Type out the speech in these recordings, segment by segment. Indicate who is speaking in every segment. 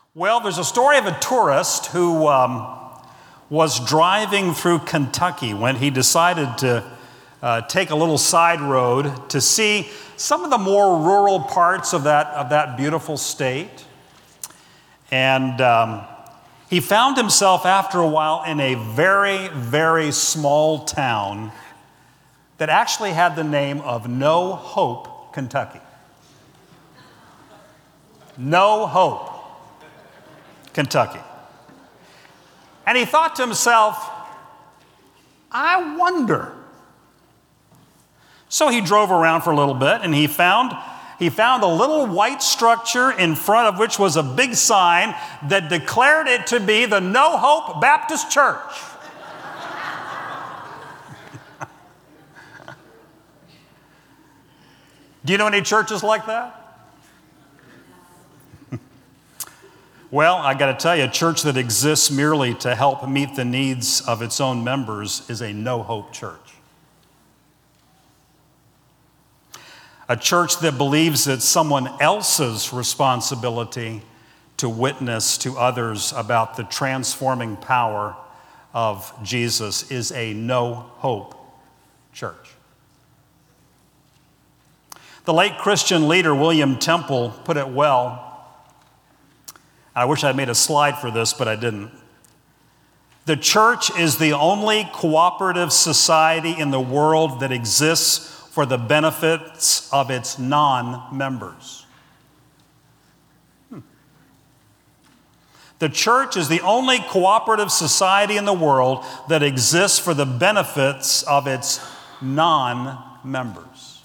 Speaker 1: Well, there's a story of a tourist who was driving through Kentucky when he decided to take a little side road to see some of the more rural parts of that beautiful state. And he found himself after a while in a very, very small town that actually had the name of No Hope, Kentucky. No Hope, Kentucky. And he thought to himself, I wonder. So he drove around for a little bit and he found a little white structure in front of which was a big sign that declared it to be the No Hope Baptist Church. Do you know any churches like that? Well, I got to tell you, a church that exists merely to help meet the needs of its own members is a no-hope church. A church that believes it's someone else's responsibility to witness to others about the transforming power of Jesus is a no-hope church. The late Christian leader William Temple put it well. I wish I'd made a slide for this, but I didn't. The church is the only cooperative society in the world that exists for the benefits of its non-members. The church is the only cooperative society in the world that exists for the benefits of its non-members.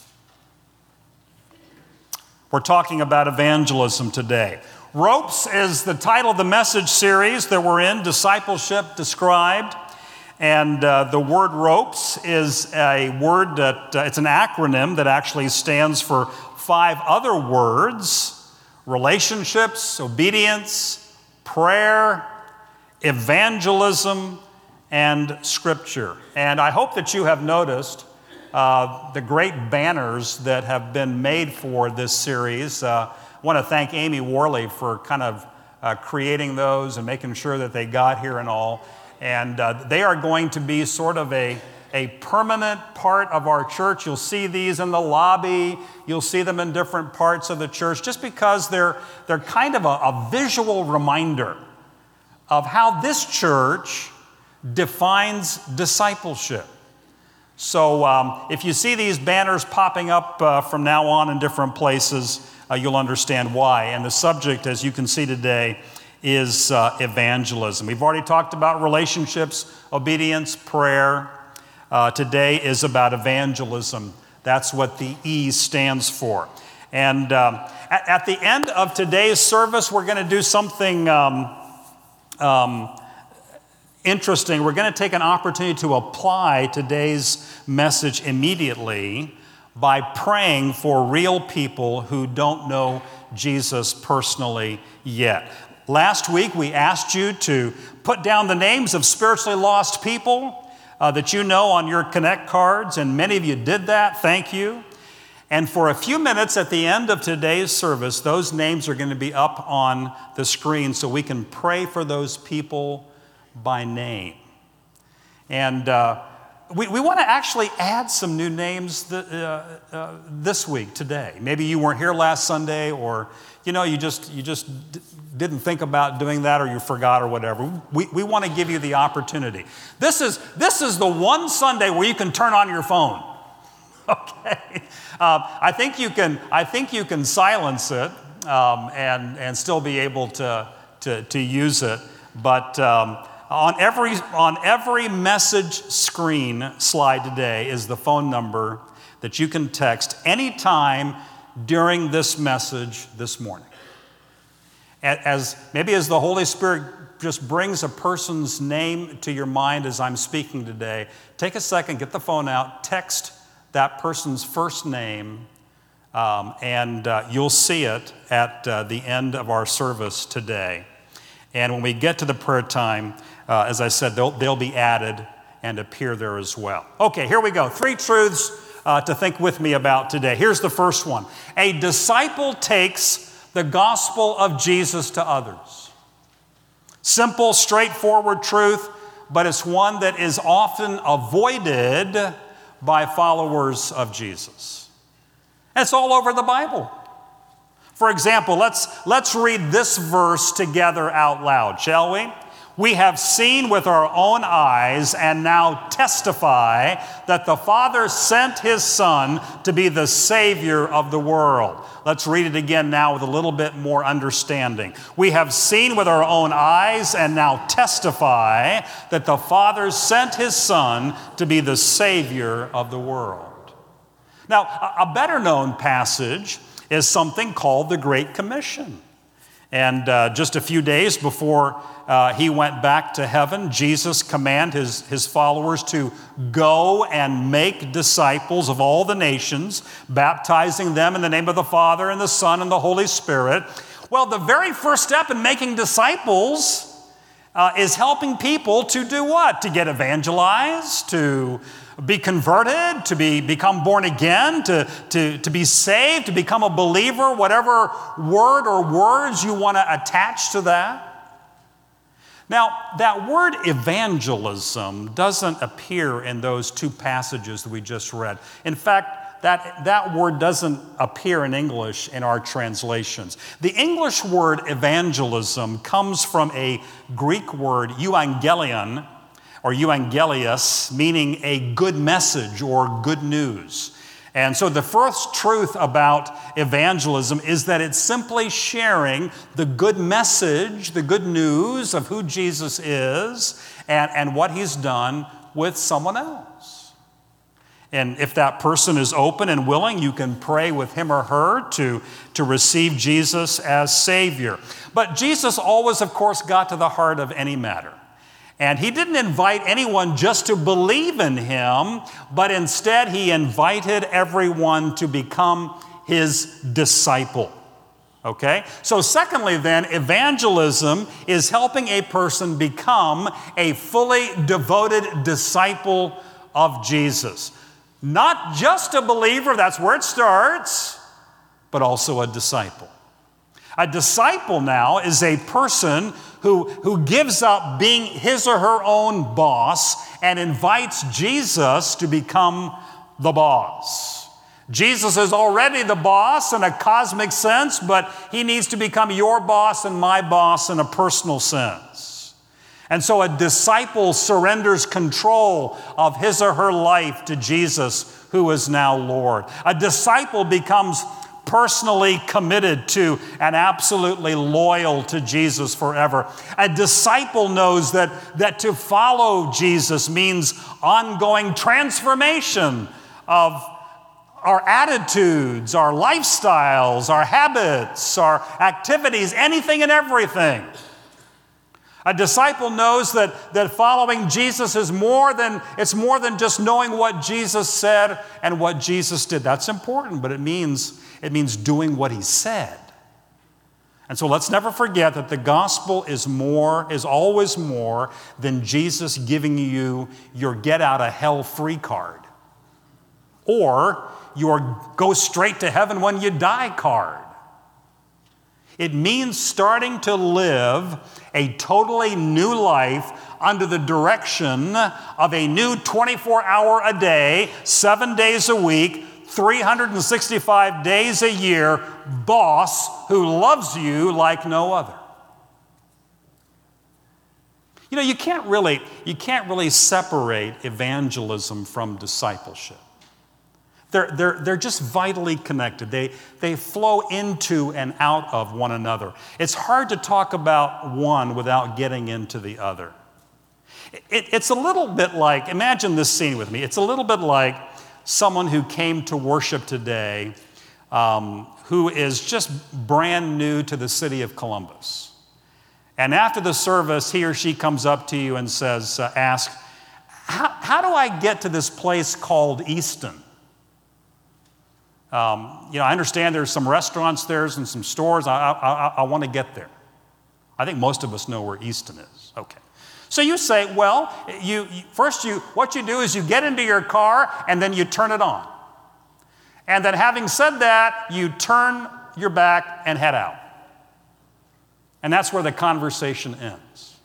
Speaker 1: We're talking about evangelism today. Ropes is the title of the message series that we're in, Discipleship Described. And the word ropes is a word that, it's an acronym that actually stands for 5 other words: relationships, obedience, prayer, evangelism, and scripture. And I hope that you have noticed the great banners that have been made for this series. I want to thank Amy Worley for kind of creating those and making sure that they got here and all. And they are going to be sort of a permanent part of our church. You'll see these in the lobby. You'll see them in different parts of the church just because they're kind of a visual reminder of how this church defines discipleship. So if you see these banners popping up from now on in different places, you'll understand why. And the subject, as you can see today, is evangelism. We've already talked about relationships, obedience, prayer. Today is about evangelism. That's what the E stands for. And at the end of today's service, we're going to do something interesting. We're going to take an opportunity to apply today's message immediately by praying for real people who don't know Jesus personally yet. Last week, we asked you to put down the names of spiritually lost people that you know on your Connect cards, and many of you did that. Thank you. And for a few minutes at the end of today's service, those names are going to be up on the screen so we can pray for those people by name. And we want to actually add some new names this week, today. Maybe you weren't here last Sunday, or you just didn't think about doing that, or you forgot, or whatever. We want to give you the opportunity. This is the one Sunday where you can turn on your phone. Okay, I think you can silence it and still be able to use it, but. On every message screen slide today is the phone number that you can text anytime during this message this morning. As the Holy Spirit just brings a person's name to your mind as I'm speaking today, take a second, get the phone out, text that person's first name, and you'll see it at the end of our service today. And when we get to the prayer time, as I said, they'll be added and appear there as well. Okay, here we go. 3 truths to think with me about today. Here's the first one. A disciple takes the gospel of Jesus to others. Simple, straightforward truth, but it's one that is often avoided by followers of Jesus. And it's all over the Bible. For example, let's read this verse together out loud, shall we? We have seen with our own eyes and now testify that the Father sent his Son to be the Savior of the world. Let's read it again now with a little bit more understanding. We have seen with our own eyes and now testify that the Father sent his Son to be the Savior of the world. Now, a better known passage is something called the Great Commission. And just a few days before he went back to heaven, Jesus commanded his followers to go and make disciples of all the nations, baptizing them in the name of the Father and the Son and the Holy Spirit. Well, the very first step in making disciples is helping people to do what? To get evangelized, to be converted, to become born again, to be saved, to become a believer, whatever word or words you want to attach to that. Now, that word evangelism doesn't appear in those two passages that we just read. In fact, that word doesn't appear in English in our translations. The English word evangelism comes from a Greek word, euangelion, or euangelius, meaning a good message or good news. And so the first truth about evangelism is that it's simply sharing the good message, the good news of who Jesus is and what he's done with someone else. And if that person is open and willing, you can pray with him or her to receive Jesus as Savior. But Jesus always, of course, got to the heart of any matter. And he didn't invite anyone just to believe in him, but instead he invited everyone to become his disciple. Okay? So secondly then, evangelism is helping a person become a fully devoted disciple of Jesus. Not just a believer, that's where it starts, but also a disciple. A disciple now is a person who gives up being his or her own boss and invites Jesus to become the boss. Jesus is already the boss in a cosmic sense, but he needs to become your boss and my boss in a personal sense. And so a disciple surrenders control of his or her life to Jesus, who is now Lord. A disciple becomes personally committed to and absolutely loyal to Jesus forever. A disciple knows that to follow Jesus means ongoing transformation of our attitudes, our lifestyles, our habits, our activities, anything and everything. A disciple knows that following Jesus is more than just knowing what Jesus said and what Jesus did. That's important, but it means doing what he said. And so let's never forget that the gospel is always more than Jesus giving you your get out of hell free card or your go straight to heaven when you die card. It means starting to live a totally new life under the direction of a new 24-hour-a-day, 7 days a week, 365 days a year boss who loves you like no other. You know, you can't really separate evangelism from discipleship. They're just vitally connected. They flow into and out of one another. It's hard to talk about one without getting into the other. It's a little bit like, imagine this scene with me. It's a little bit like someone who came to worship today who is just brand new to the city of Columbus. And after the service, he or she comes up to you and asks, how do I get to this place called Easton? I understand there's some restaurants there and some stores. I want to get there. I think most of us know where Easton is. Okay. So you say, well, what you do is you get into your car and then you turn it on. And then having said that, you turn your back and head out. And that's where the conversation ends.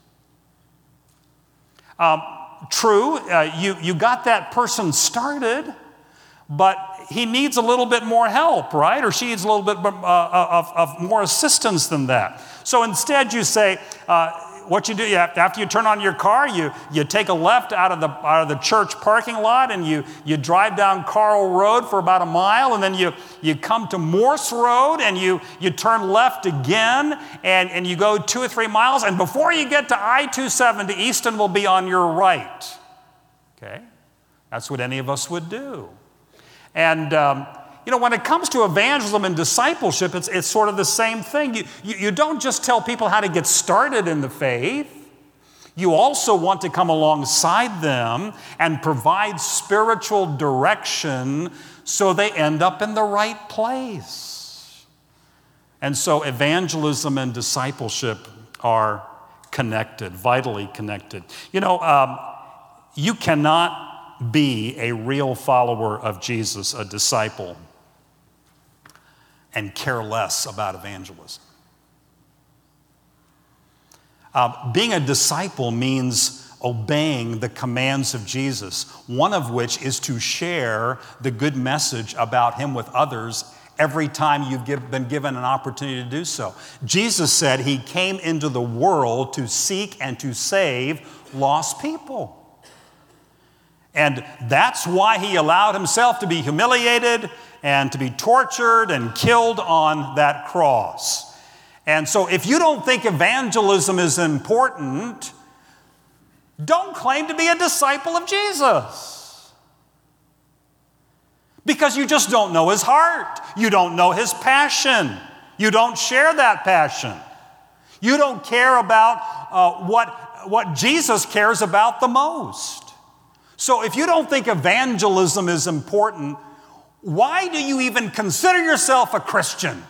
Speaker 1: True, you got that person started, but he needs a little bit more help, right? Or she needs a little bit of more assistance than that. So instead you say, what you do, after you turn on your car, you take a left out of the church parking lot, and you drive down Carl Road for about a mile, and then you come to Morse Road, and you turn left again, and you go 2 or 3 miles, and before you get to I-270, Easton will be on your right. Okay? That's what any of us would do. And when it comes to evangelism and discipleship, it's sort of the same thing. You don't just tell people how to get started in the faith. You also want to come alongside them and provide spiritual direction so they end up in the right place. And so evangelism and discipleship are connected, vitally connected. You cannot be a real follower of Jesus, a disciple, and care less about evangelism. Being a disciple means obeying the commands of Jesus, one of which is to share the good message about him with others every time you've been given an opportunity to do so. Jesus said he came into the world to seek and to save lost people. And that's why he allowed himself to be humiliated and to be tortured and killed on that cross. And so if you don't think evangelism is important, don't claim to be a disciple of Jesus. Because you just don't know his heart. You don't know his passion. You don't share that passion. You don't care about what Jesus cares about the most. So if you don't think evangelism is important, why do you even consider yourself a Christian?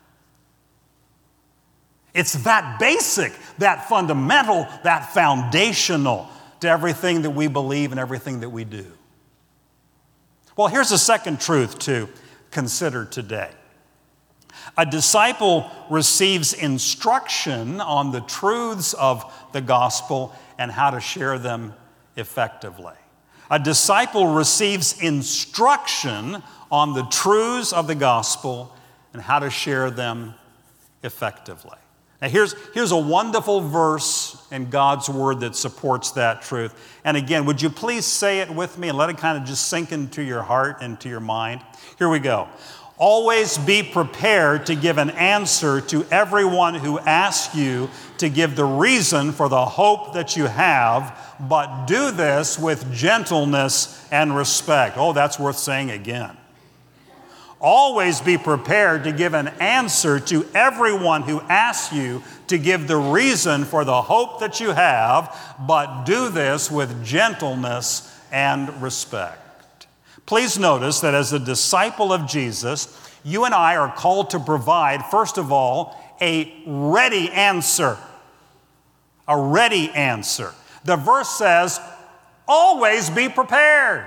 Speaker 1: It's that basic, that fundamental, that foundational to everything that we believe and everything that we do. Well, here's a second truth to consider today. A disciple receives instruction on the truths of the gospel and how to share them effectively. A disciple receives instruction on the truths of the gospel and how to share them effectively. Now here's a wonderful verse in God's word that supports that truth. And again, would you please say it with me and let it kind of just sink into your heart and to your mind? Here we go. Always be prepared to give an answer to everyone who asks you to give the reason for the hope that you have, but do this with gentleness and respect. Oh, that's worth saying again. Always be prepared to give an answer to everyone who asks you to give the reason for the hope that you have, but do this with gentleness and respect. Please notice that as a disciple of Jesus, you and I are called to provide, first of all, a ready answer. A ready answer. The verse says, always be prepared.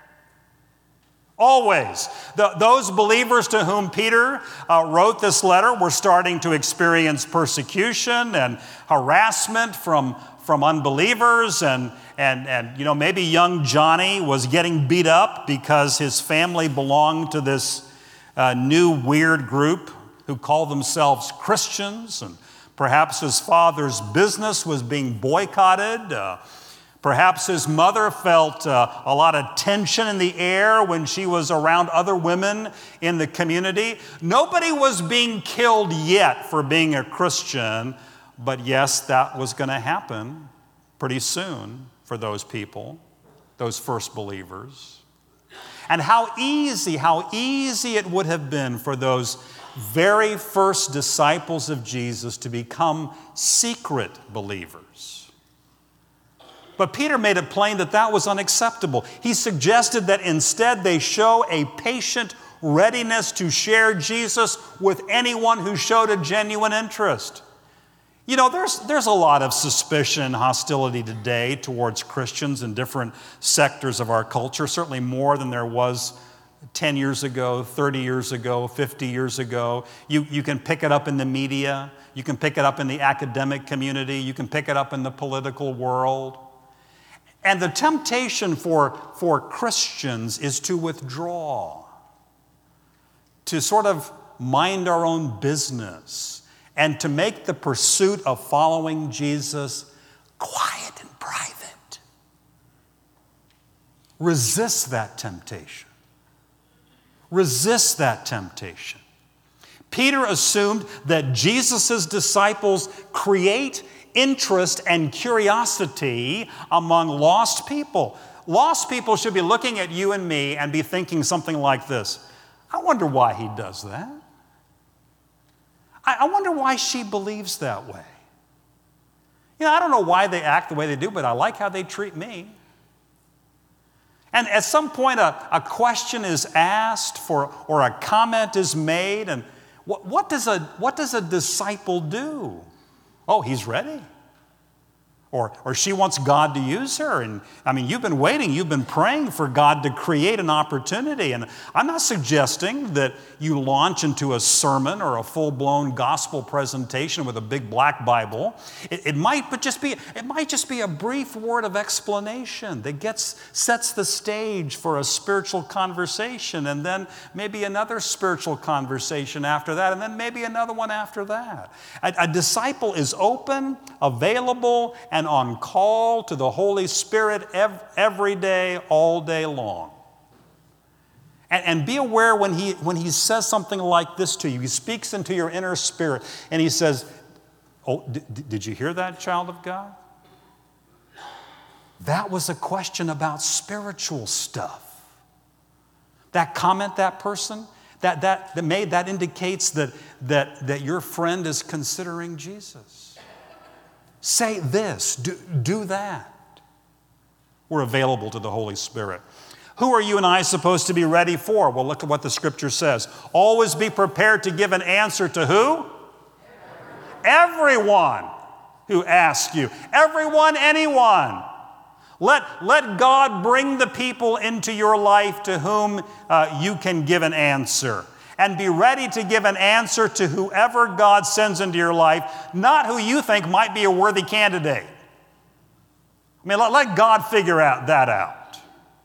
Speaker 1: Always. Those believers to whom Peter wrote this letter were starting to experience persecution and harassment from unbelievers, and maybe young Johnny was getting beat up because his family belonged to this new weird group who called themselves Christians, and perhaps his father's business was being boycotted. Perhaps his mother felt a lot of tension in the air when she was around other women in the community. Nobody was being killed yet for being a Christian, but yes, that was going to happen pretty soon for those people, those first believers. And how easy it would have been for those very first disciples of Jesus to become secret believers. But Peter made it plain that that was unacceptable. He suggested that instead they show a patient readiness to share Jesus with anyone who showed a genuine interest. You know, there's a lot of suspicion and hostility today towards Christians in different sectors of our culture, certainly more than there was 10 years ago, 30 years ago, 50 years ago. You can pick it up in the media. You can pick it up in the academic community. You can pick it up in the political world. And the temptation for Christians is to withdraw, to sort of mind our own business, and to make the pursuit of following Jesus quiet and private. Resist that temptation. Resist that temptation. Peter assumed that Jesus' disciples create interest and curiosity among lost people. Lost people should be looking at you and me and be thinking something like this: I wonder why he does that. I wonder why she believes that way. I don't know why they act the way they do, but I like how they treat me. And at some point, a question is asked or a comment is made, and what does a disciple do? Oh, he's ready. Or she wants God to use her. And you've been waiting, you've been praying for God to create an opportunity. And I'm not suggesting that you launch into a sermon or a full-blown gospel presentation with a big black Bible. It might just be a brief word of explanation that sets the stage for a spiritual conversation, and then maybe another spiritual conversation after that, and then maybe another one after that. A disciple is open, available, and on call to the Holy Spirit every day, all day long. And be aware when he says something like this to you. He speaks into your inner spirit and he says, oh, did you hear that, child of God? That was a question about spiritual stuff. That comment, that person, that indicates that your friend is considering Jesus. Say this, do that. We're available to the Holy Spirit. Who are you and I supposed to be ready for? Well, look at what the Scripture says. Always be prepared to give an answer to who? Everyone who asks you. Everyone, anyone. Let God bring the people into your life to whom you can give an answer. And be ready to give an answer to whoever God sends into your life, not who you think might be a worthy candidate. Let God figure that out.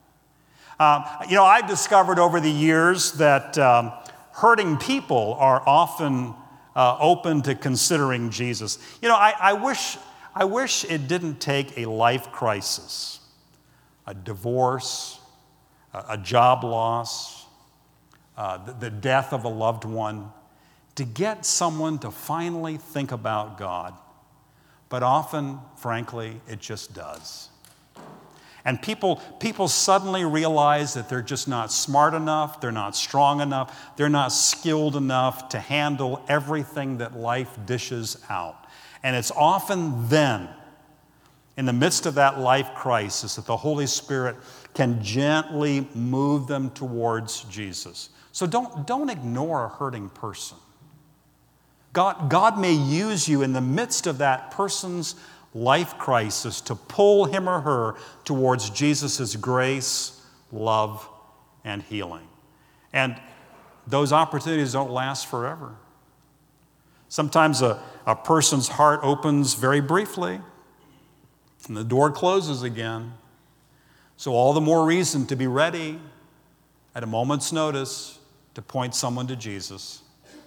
Speaker 1: I've discovered over the years that hurting people are often open to considering Jesus. I wish it didn't take a life crisis, a divorce, a job loss, the death of a loved one, to get someone to finally think about God. But often, frankly, it just does. And people suddenly realize that they're just not smart enough, they're not strong enough, they're not skilled enough to handle everything that life dishes out. And it's often then, in the midst of that life crisis, that the Holy Spirit can gently move them towards Jesus. So don't ignore a hurting person. God may use you in the midst of that person's life crisis to pull him or her towards Jesus' grace, love, and healing. And those opportunities don't last forever. Sometimes a person's heart opens very briefly, and the door closes again. So all the more reason to be ready at a moment's notice to point someone to Jesus.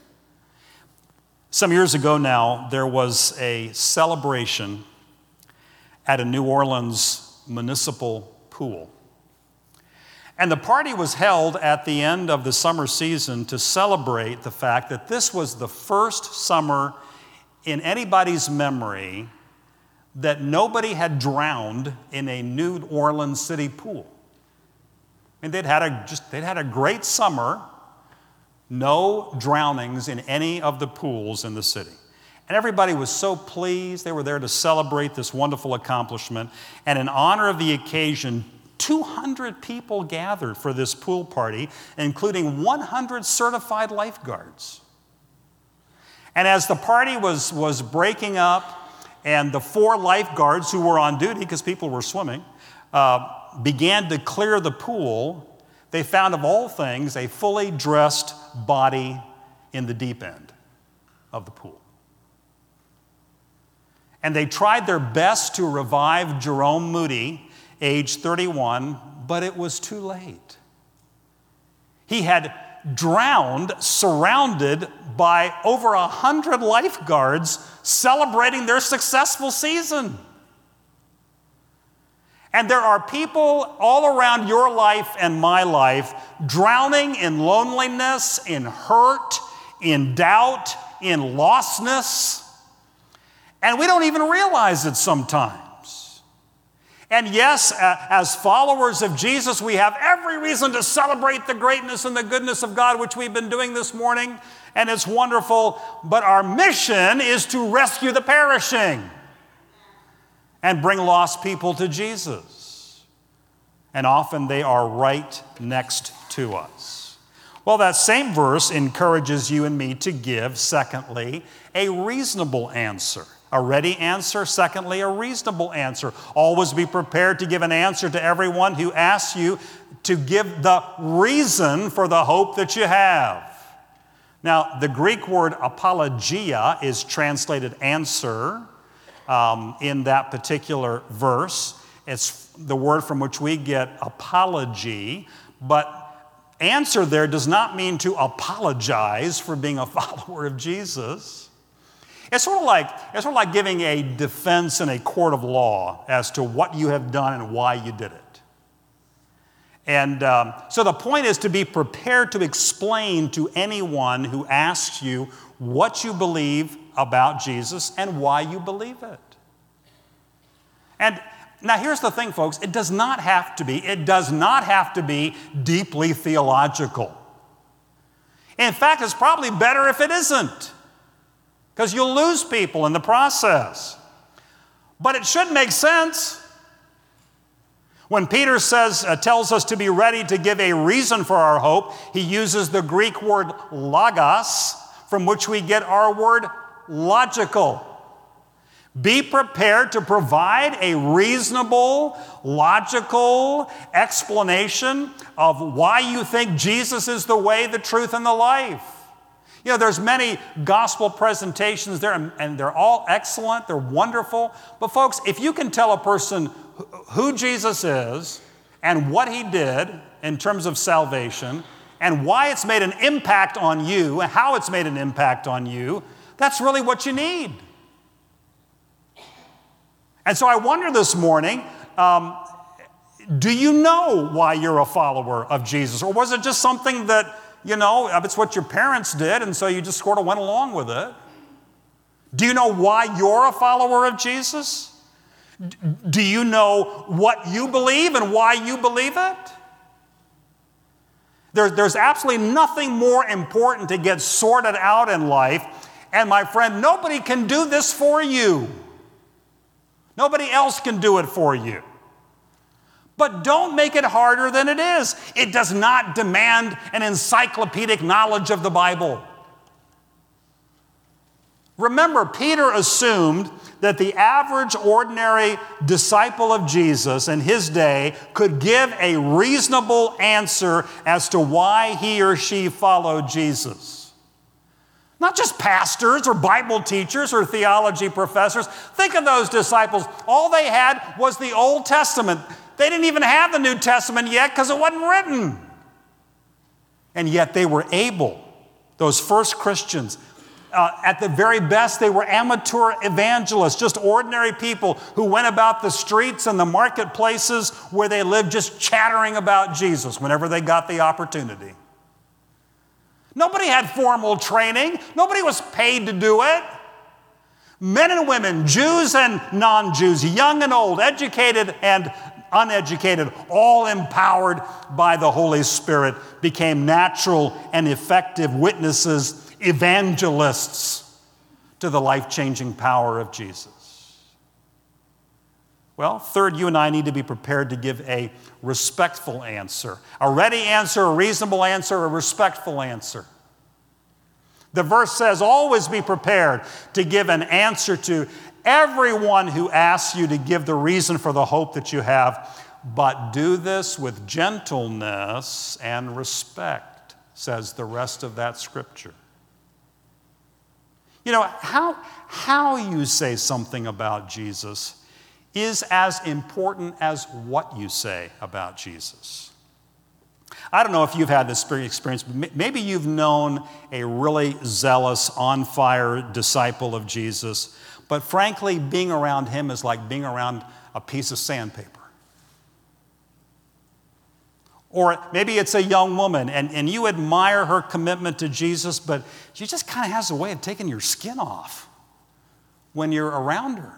Speaker 1: Some years ago now, there was a celebration at a New Orleans municipal pool. And the party was held at the end of the summer season to celebrate the fact that this was the first summer in anybody's memory that nobody had drowned in a New Orleans city pool. They'd had a great summer, no drownings in any of the pools in the city. And everybody was so pleased. They were there to celebrate this wonderful accomplishment. And in honor of the occasion, 200 people gathered for this pool party, including 100 certified lifeguards. And as the party was breaking up, and the 4 lifeguards who were on duty, because people were swimming, began to clear the pool, they found, of all things, a fully dressed body in the deep end of the pool. And they tried their best to revive Jerome Moody age 31, but it was too late. He had drowned, surrounded by over 100 lifeguards celebrating their successful season. And there are people all around your life and my life drowning in loneliness, in hurt, in doubt, in lostness. And we don't even realize it sometimes. And yes, as followers of Jesus, we have every reason to celebrate the greatness and the goodness of God, which we've been doing this morning, and it's wonderful. But our mission is to rescue the perishing and bring lost people to Jesus. And often they are right next to us. Well, that same verse encourages you and me to give, secondly, a reasonable answer. A ready answer, secondly, a reasonable answer. Always be prepared to give an answer to everyone who asks you to give the reason for the hope that you have. Now, the Greek word apologia is translated answer in that particular verse. It's the word from which we get apology, but answer there does not mean to apologize for being a follower of Jesus. It's sort of like giving a defense in a court of law as to what you have done and why you did it. And so the point is to be prepared to explain to anyone who asks you what you believe about Jesus and why you believe it. And now here's the thing, folks. It does not have to be deeply theological. In fact, it's probably better if it isn't, because you'll lose people in the process. But it should make sense. When Peter tells us to be ready to give a reason for our hope, he uses the Greek word logos, from which we get our word logical. Be prepared to provide a reasonable, logical explanation of why you think Jesus is the way, the truth, and the life. You know, there's many gospel presentations there, and they're all excellent, they're wonderful. But folks, if you can tell a person who Jesus is and what he did in terms of salvation and why it's made an impact on you and how it's made an impact on you, that's really what you need. And so I wonder this morning, do you know why you're a follower of Jesus? Or was it just something that, you know, it's what your parents did, and so you just sort of went along with it? Do you know why you're a follower of Jesus? Do you know what you believe and why you believe it? There's absolutely nothing more important to get sorted out in life. And my friend, nobody can do this for you. Nobody else can do it for you. But don't make it harder than it is. It does not demand an encyclopedic knowledge of the Bible. Remember, Peter assumed that the average, ordinary disciple of Jesus in his day could give a reasonable answer as to why he or she followed Jesus. Not just pastors or Bible teachers or theology professors. Think of those disciples. All they had was the Old Testament. They didn't even have the New Testament yet because it wasn't written. And yet they were able, those first Christians, at the very best, they were amateur evangelists, just ordinary people who went about the streets and the marketplaces where they lived just chattering about Jesus whenever they got the opportunity. Nobody had formal training. Nobody was paid to do it. Men and women, Jews and non-Jews, young and old, educated and uneducated, all empowered by the Holy Spirit, became natural and effective witnesses, evangelists to the life-changing power of Jesus. Well, third, you and I need to be prepared to give a respectful answer. A ready answer, a reasonable answer, a respectful answer. The verse says, always be prepared to give an answer to everyone who asks you to give the reason for the hope that you have, but do this with gentleness and respect, says the rest of that scripture. You know, how you say something about Jesus is as important as what you say about Jesus. I don't know if you've had this experience, but maybe you've known a really zealous, on-fire disciple of Jesus, but frankly, being around him is like being around a piece of sandpaper. Or maybe it's a young woman, and you admire her commitment to Jesus, but she just kind of has a way of taking your skin off when you're around her.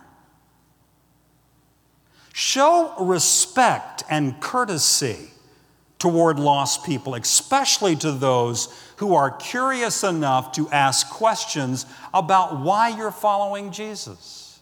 Speaker 1: Show respect and courtesy toward lost people, especially to those who are curious enough to ask questions about why you're following Jesus.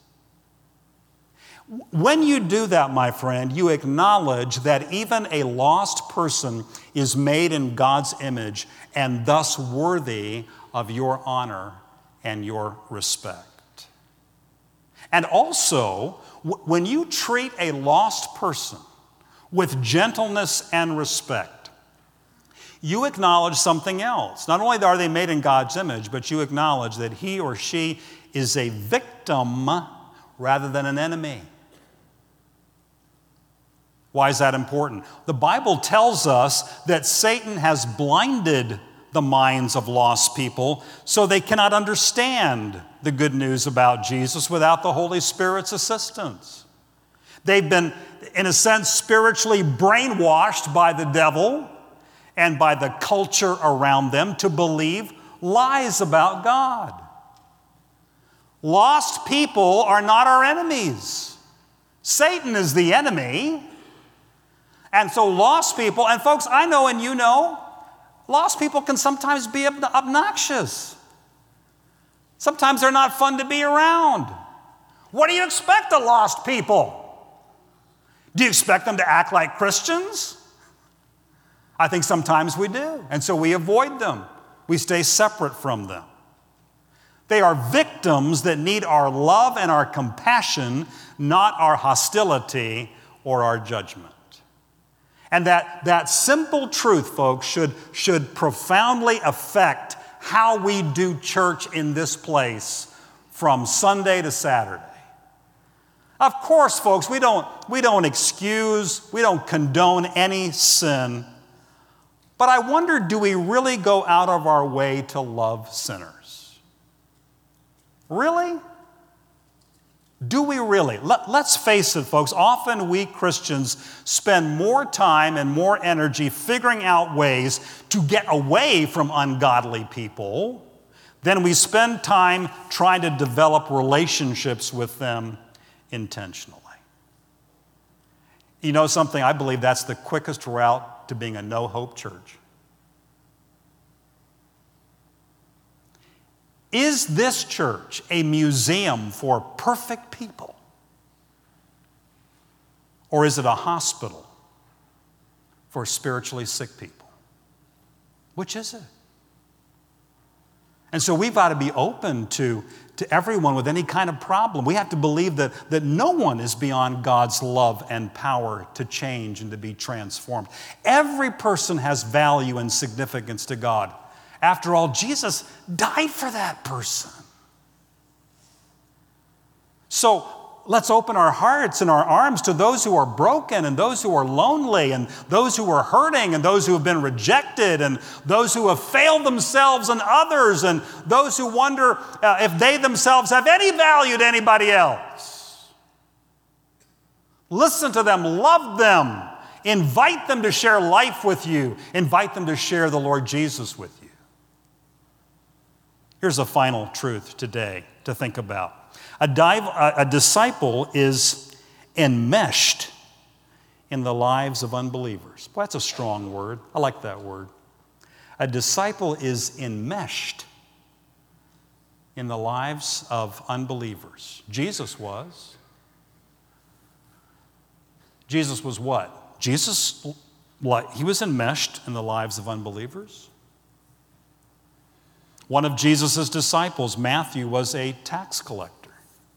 Speaker 1: When you do that, my friend, you acknowledge that even a lost person is made in God's image and thus worthy of your honor and your respect. And also, when you treat a lost person with gentleness and respect, you acknowledge something else. Not only are they made in God's image, but you acknowledge that he or she is a victim rather than an enemy. Why is that important? The Bible tells us that Satan has blinded the minds of lost people so they cannot understand the good news about Jesus without the Holy Spirit's assistance. They've been, in a sense, spiritually brainwashed by the devil and by the culture around them to believe lies about God. Lost people are not our enemies. Satan is the enemy. And so lost people, and folks, I know and you know, lost people can sometimes be obnoxious. Sometimes they're not fun to be around. What do you expect of lost people? Do you expect them to act like Christians? I think sometimes we do, and so we avoid them. We stay separate from them. They are victims that need our love and our compassion, not our hostility or our judgment. And that simple truth, folks, should profoundly affect how we do church in this place from Sunday to Saturday. Of course, folks, we don't excuse, we don't condone any sin. But I wonder, do we really go out of our way to love sinners? Really? Do we really? Let's face it, folks. Often we Christians spend more time and more energy figuring out ways to get away from ungodly people than we spend time trying to develop relationships with them intentionally. You know something? I believe that's the quickest route to being a no-hope church. Is this church a museum for perfect people? Or is it a hospital for spiritually sick people? Which is it? And so we've got to be open to everyone with any kind of problem. We have to believe that no one is beyond God's love and power to change and to be transformed. Every person has value and significance to God. After all, Jesus died for that person. So let's open our hearts and our arms to those who are broken and those who are lonely and those who are hurting and those who have been rejected and those who have failed themselves and others and those who wonder if they themselves have any value to anybody else. Listen to them, love them, invite them to share life with you, invite them to share the Lord Jesus with you. Here's a final truth today to think about. A disciple is enmeshed in the lives of unbelievers. Boy, that's a strong word. I like that word. A disciple is enmeshed in the lives of unbelievers. Jesus was. Jesus was what? Jesus, he was enmeshed in the lives of unbelievers. One of Jesus' disciples, Matthew, was a tax collector.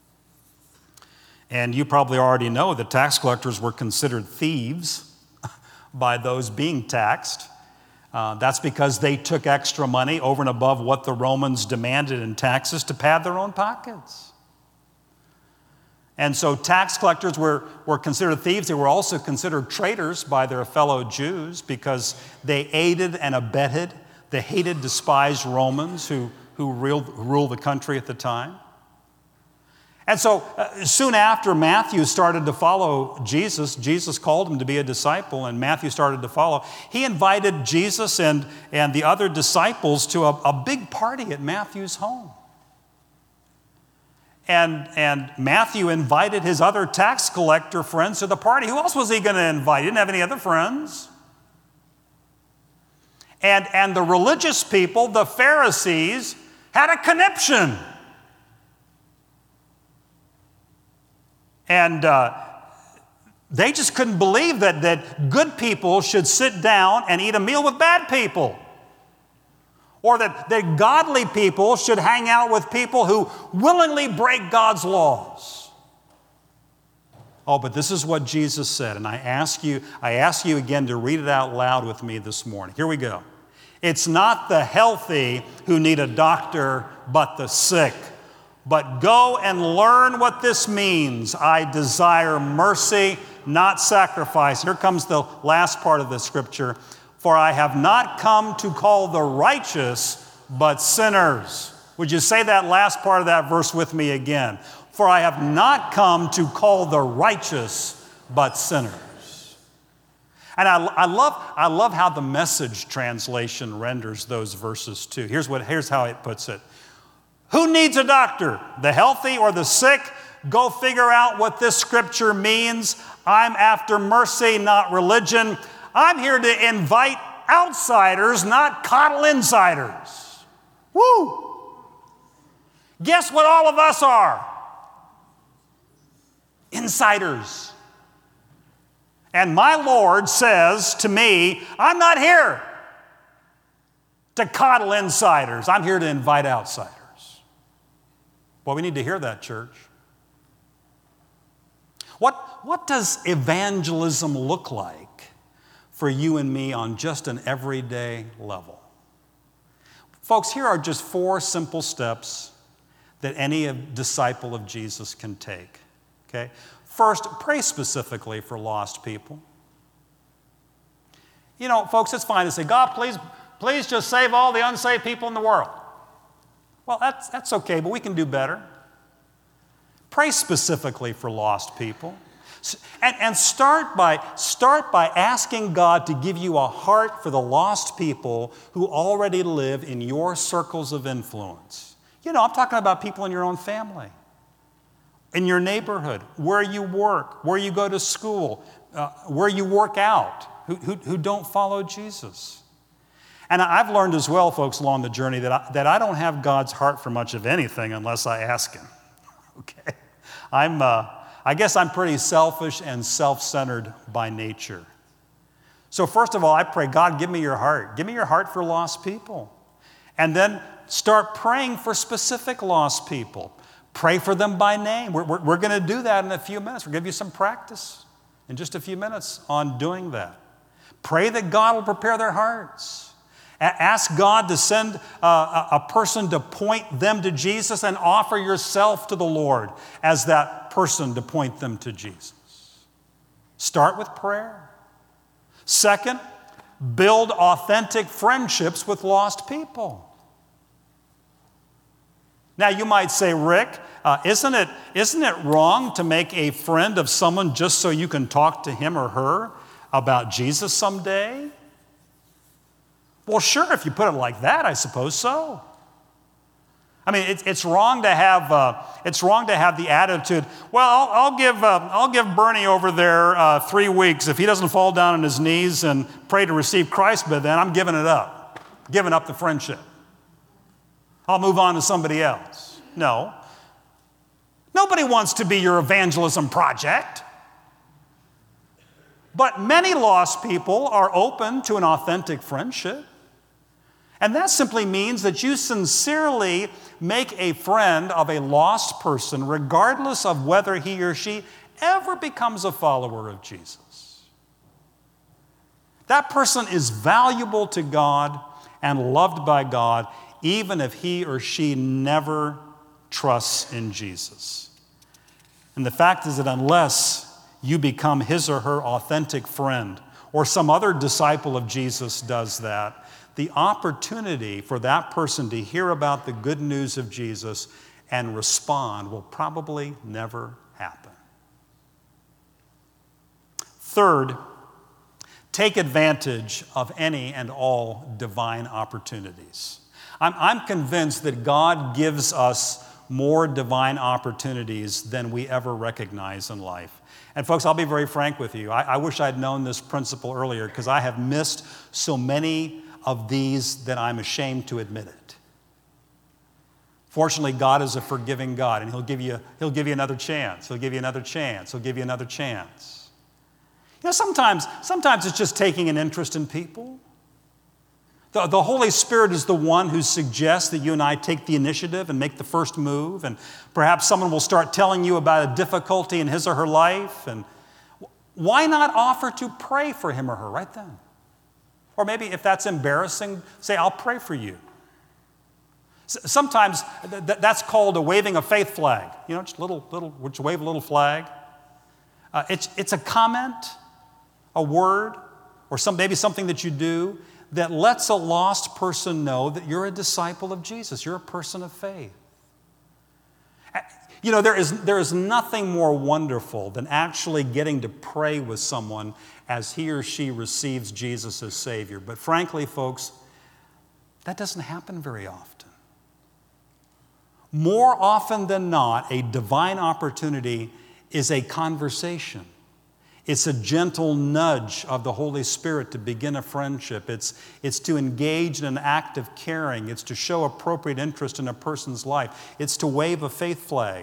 Speaker 1: And you probably already know that tax collectors were considered thieves by those being taxed. That's because they took extra money over and above what the Romans demanded in taxes to pad their own pockets. And so tax collectors were considered thieves. They were also considered traitors by their fellow Jews because they aided and abetted the hated, despised Romans who ruled the country at the time. And so soon after Matthew started to follow Jesus called him to be a disciple, and Matthew started to follow. He invited Jesus and the other disciples to a big party at Matthew's home. And Matthew invited his other tax collector friends to the party. Who else was he going to invite? He didn't have any other friends. And the religious people, the Pharisees, had a conniption. And they just couldn't believe that good people should sit down and eat a meal with bad people. Or that godly people should hang out with people who willingly break God's laws. Oh, but this is what Jesus said, and I ask you again to read it out loud with me this morning. Here we go. It's not the healthy who need a doctor, but the sick. But go and learn what this means. I desire mercy, not sacrifice. Here comes the last part of the scripture. For I have not come to call the righteous, but sinners. Would you say that last part of that verse with me again? For I have not come to call the righteous, but sinners. And I love how the Message translation renders those verses too. Here's how it puts it. Who needs a doctor? The healthy or the sick? Go figure out what this scripture means. I'm after mercy, not religion. I'm here to invite outsiders, not coddle insiders. Woo! Guess what all of us are? Insiders. And my Lord says to me, I'm not here to coddle insiders. I'm here to invite outsiders. Well, we need to hear that, church. What does evangelism look like for you and me on just an everyday level? Folks, here are just 4 simple steps that any disciple of Jesus can take. Okay? First, pray specifically for lost people. You know, folks, it's fine to say, God, please just save all the unsaved people in the world. Well, that's okay, but we can do better. Pray specifically for lost people. And start by asking God to give you a heart for the lost people who already live in your circles of influence. You know, I'm talking about people in your own family, in your neighborhood, where you work, where you go to school, where you work out, who don't follow Jesus. And I've learned as well, folks, along the journey that I don't have God's heart for much of anything unless I ask Him. Okay? I guess I'm pretty selfish and self-centered by nature. So first of all, I pray, God, give me your heart. Give me your heart for lost people. And then start praying for specific lost people. Pray for them by name. We're going to do that in a few minutes. We'll give you some practice in just a few minutes on doing that. Pray that God will prepare their hearts. Ask God to send a person to point them to Jesus, and offer yourself to the Lord as that person to point them to Jesus. Start with prayer. Second, build authentic friendships with lost people. Now you might say, Rick, isn't it wrong to make a friend of someone just so you can talk to him or her about Jesus someday? Well, sure, if you put it like that, I suppose so. I mean, it's wrong to have the attitude. Well, I'll give Bernie over there 3 weeks. If he doesn't fall down on his knees and pray to receive Christ, but then I'm giving it up, giving up the friendship. I'll move on to somebody else. No, nobody wants to be your evangelism project. But many lost people are open to an authentic friendship. And that simply means that you sincerely make a friend of a lost person, regardless of whether he or she ever becomes a follower of Jesus. That person is valuable to God and loved by God, even if he or she never trusts in Jesus. And the fact is that unless you become his or her authentic friend, or some other disciple of Jesus does that, the opportunity for that person to hear about the good news of Jesus and respond will probably never happen. Third, take advantage of any and all divine opportunities. I'm convinced that God gives us more divine opportunities than we ever recognize in life. And folks, I'll be very frank with you. I wish I'd known this principle earlier, because I have missed so many of these that I'm ashamed to admit it. Fortunately, God is a forgiving God, and He'll give you another chance. He'll give you another chance. He'll give you another chance. You know, sometimes it's just taking an interest in people. The Holy Spirit is the one who suggests that you and I take the initiative and make the first move, and perhaps someone will start telling you about a difficulty in his or her life, and why not offer to pray for him or her right then? Or maybe if that's embarrassing, say, I'll pray for you. Sometimes that's called a waving a faith flag. You know, just wave a little flag. It's a comment, a word, or maybe something that you do that lets a lost person know that you're a disciple of Jesus. You're a person of faith. You know, there is nothing more wonderful than actually getting to pray with someone as he or she receives Jesus as Savior. But frankly, folks, that doesn't happen very often. More often than not, a divine opportunity is a conversation. It's a gentle nudge of the Holy Spirit to begin a friendship. It's to engage in an act of caring. It's to show appropriate interest in a person's life. It's to wave a faith flag.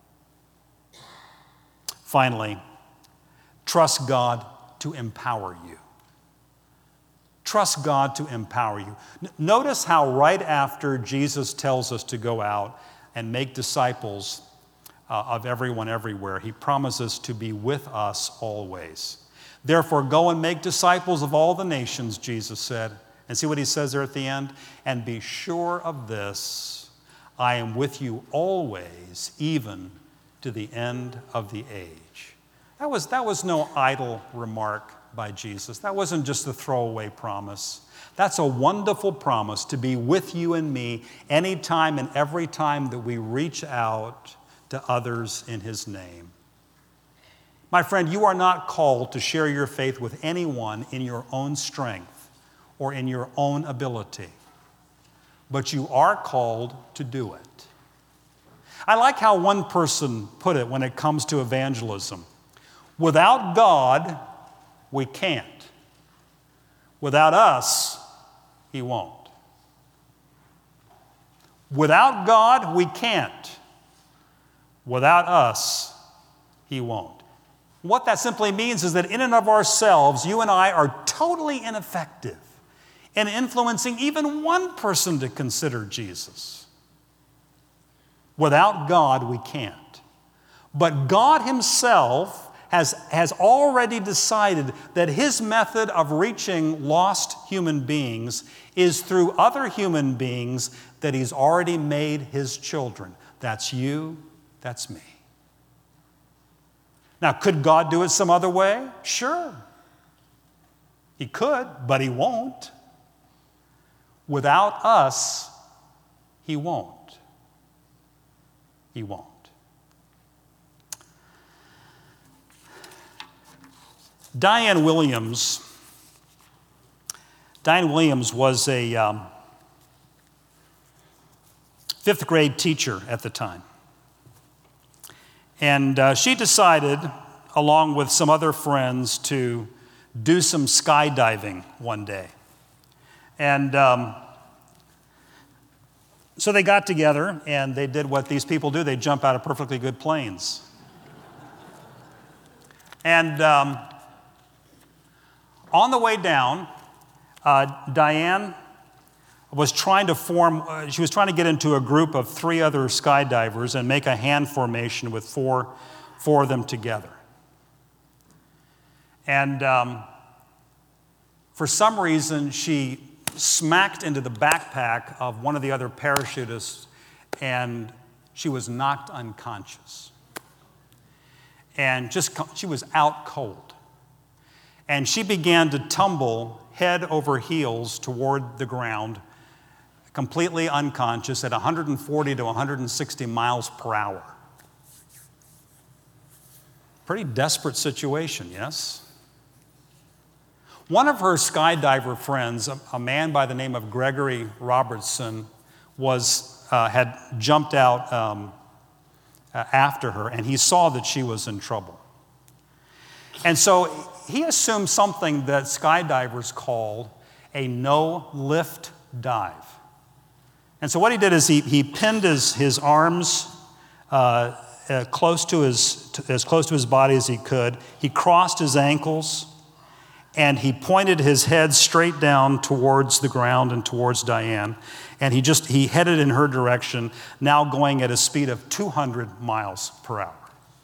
Speaker 1: Finally, trust God to empower you. Trust God to empower you. Notice how right after Jesus tells us to go out and make disciples of everyone everywhere, he promises to be with us always. Therefore, go and make disciples of all the nations, Jesus said. And see what he says there at the end? And be sure of this, I am with you always, even to the end of the age. That was no idle remark by Jesus. That wasn't just a throwaway promise. That's a wonderful promise to be with you and me anytime and every time that we reach out to others in his name. My friend, you are not called to share your faith with anyone in your own strength or in your own ability, but you are called to do it. I like how one person put it when it comes to evangelism. Without God, we can't. Without us, he won't. Without God, we can't. Without us, he won't. What that simply means is that in and of ourselves, you and I are totally ineffective in influencing even one person to consider Jesus. Without God, we can't. But God himself has already decided that his method of reaching lost human beings is through other human beings that he's already made his children. That's you, that's me. Now, could God do it some other way? Sure. He could, but he won't. Without us, he won't. He won't. Diane Williams was a fifth grade teacher at the time. And she decided, along with some other friends, to do some skydiving one day. And so they got together and they did what these people do. They jump out of perfectly good planes. And on the way down, Diane was trying to get into a group of 3 other skydivers and make a hand formation with four of them together. And for some reason, she smacked into the backpack of one of the other parachutists, and she was knocked unconscious. and she was out cold. And she began to tumble head over heels toward the ground, completely unconscious at 140 to 160 miles per hour. Pretty desperate situation, yes? One of her skydiver friends, a man by the name of Gregory Robertson, had jumped out after her, and he saw that she was in trouble. And so he assumed something that skydivers call a no-lift dive. And so what he did is he pinned his arms as close to his body as he could. He crossed his ankles, and he pointed his head straight down towards the ground and towards Diane. And he headed in her direction, now going at a speed of 200 miles per hour.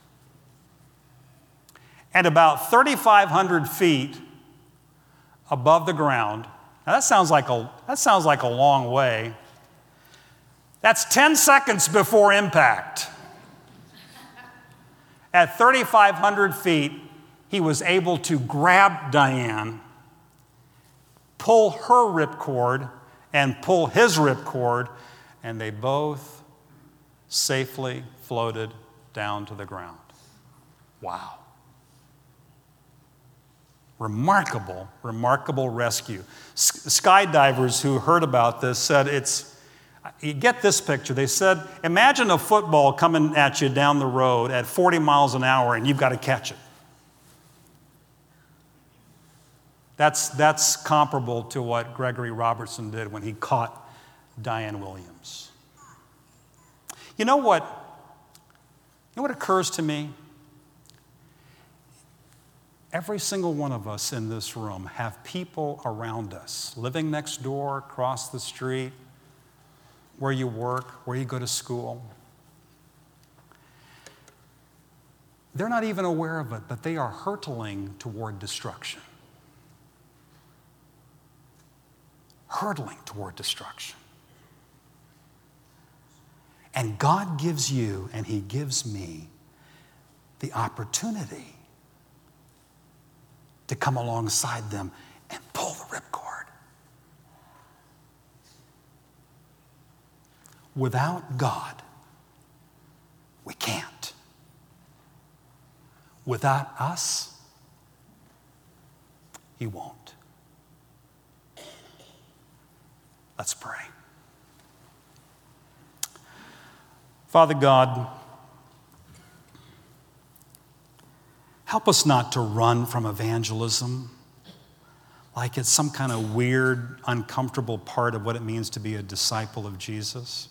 Speaker 1: And about 3,500 feet above the ground, now that sounds like a long way. That's 10 seconds before impact. At 3,500 feet, he was able to grab Diane, pull her ripcord, and pull his ripcord, and they both safely floated down to the ground. Wow. Remarkable, remarkable rescue. Skydivers who heard about this said you get this picture. They said, imagine a football coming at you down the road at 40 miles an hour and you've got to catch it. That's comparable to what Gregory Robertson did when he caught Diane Williams. You know what occurs to me? Every single one of us in this room have people around us, living next door, across the street, where you work, where you go to school. They're not even aware of it, but they are hurtling toward destruction. Hurtling toward destruction. And God gives you and He gives me the opportunity to come alongside them and pull the ripcord. Without God, we can't. Without us, He won't. Let's pray. Father God, help us not to run from evangelism like it's some kind of weird, uncomfortable part of what it means to be a disciple of Jesus.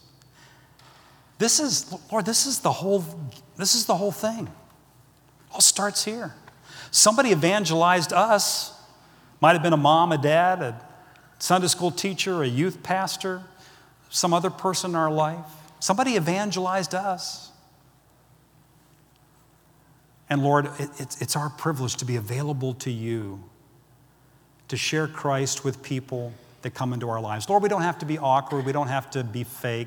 Speaker 1: Lord, this is the whole thing. It all starts here. Somebody evangelized us. Might have been a mom, a dad, a Sunday school teacher, a youth pastor, some other person in our life. Somebody evangelized us. And Lord, it's our privilege to be available to you, to share Christ with people that come into our lives. Lord, we don't have to be awkward. We don't have to be fake.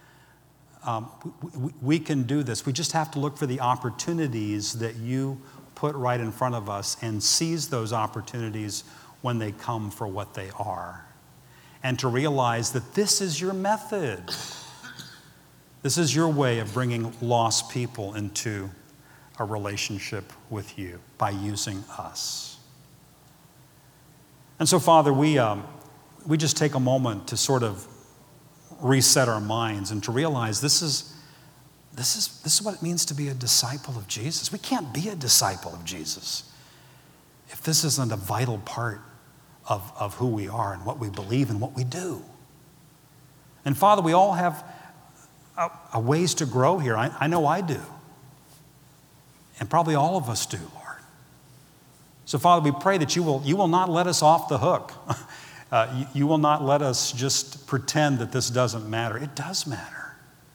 Speaker 1: We can do this. We just have to look for the opportunities that you put right in front of us and seize those opportunities when they come for what they are. And to realize that this is your method. This is your way of bringing lost people into a relationship with you by using us. And so, Father, we just take a moment to sort of reset our minds and to realize this is what it means to be a disciple of Jesus. We can't be a disciple of Jesus if this isn't a vital part of who we are and what we believe and what we do. And Father, we all have a ways to grow here. I know I do. And probably all of us do, Lord. So Father, we pray that you will not let us off the hook. You will not let us just pretend that this doesn't matter. It does matter.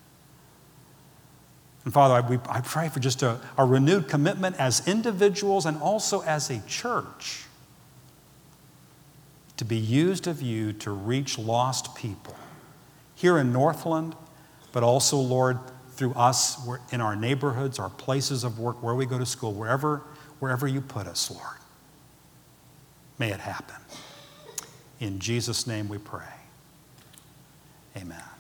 Speaker 1: And Father, I pray for just a renewed commitment as individuals and also as a church to be used of you to reach lost people here in Northland, but also, Lord, through us, in our neighborhoods, our places of work, where we go to school, wherever you put us, Lord. May it happen. In Jesus' name we pray. Amen.